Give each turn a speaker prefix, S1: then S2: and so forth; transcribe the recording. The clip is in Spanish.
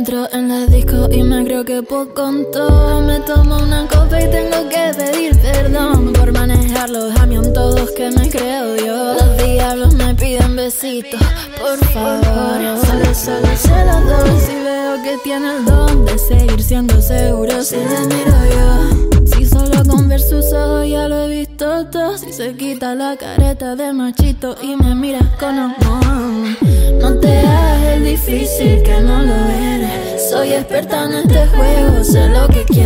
S1: Entro en la disco y me creo que puedo con todo. Me tomo una copa y tengo que pedir perdón por manejar los camión todos que me creo yo. Los diablos me piden besitos, por favor. Solo se los doy si veo que tiene el don de seguir siendo seguro. Si le miro yo, si solo con ver sus ojos ya lo he visto todo. Si se quita la careta de machito y me miras con amor. No te hagas el difícil que no lo eres. Soy experta en este juego, sé lo que quiero.